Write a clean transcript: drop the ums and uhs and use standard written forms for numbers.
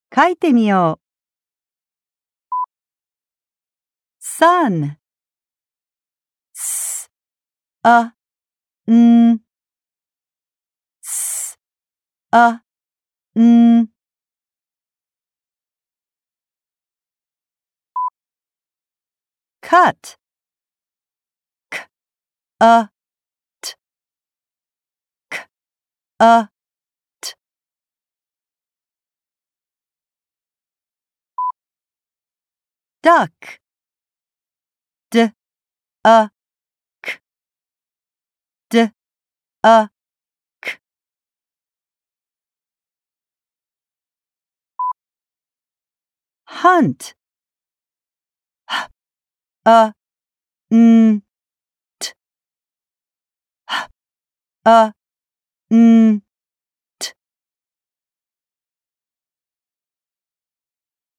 書いてみよう。sun s a n s a n cut k a t k a t duck d a k d a k hunt h a n t h a n